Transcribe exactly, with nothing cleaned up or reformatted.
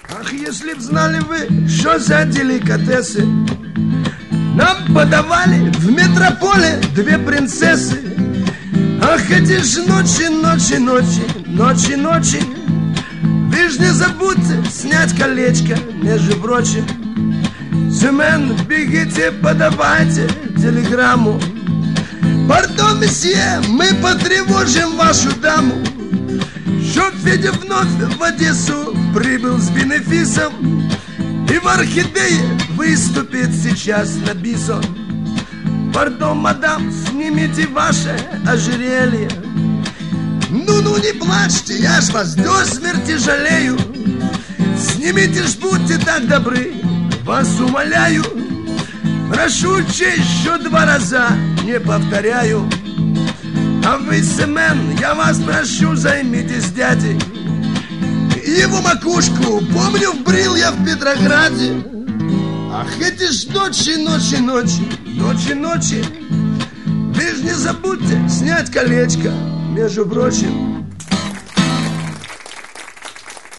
Ах, если б знали вы, что за деликатесы нам подавали в метрополе две принцессы. Ах, эти ж ночи, ночи, ночи, ночи, ночи. Вы ж не забудьте снять колечко, между прочим. Семен, бегите, подавайте телеграмму. Пардон, месье, мы потревожим вашу даму. Чтоб Федя вновь в Одессу прибыл с бенефисом и в Орхидее выступит сейчас на бисом. Пардон, мадам, снимите ваше ожерелье. Ну-ну, не плачьте, я ж вас до смерти жалею. Снимите ж, будьте так добры, вас умоляю. Прошу честь, что два раза не повторяю. А вы, Семен, я вас прошу, займитесь дядей. Его макушку, помню, вбрил я в Петрограде. Ах, эти ж ночи, ночи, ночи, ночи, ночи. Вы ж не забудьте снять колечко, между прочим.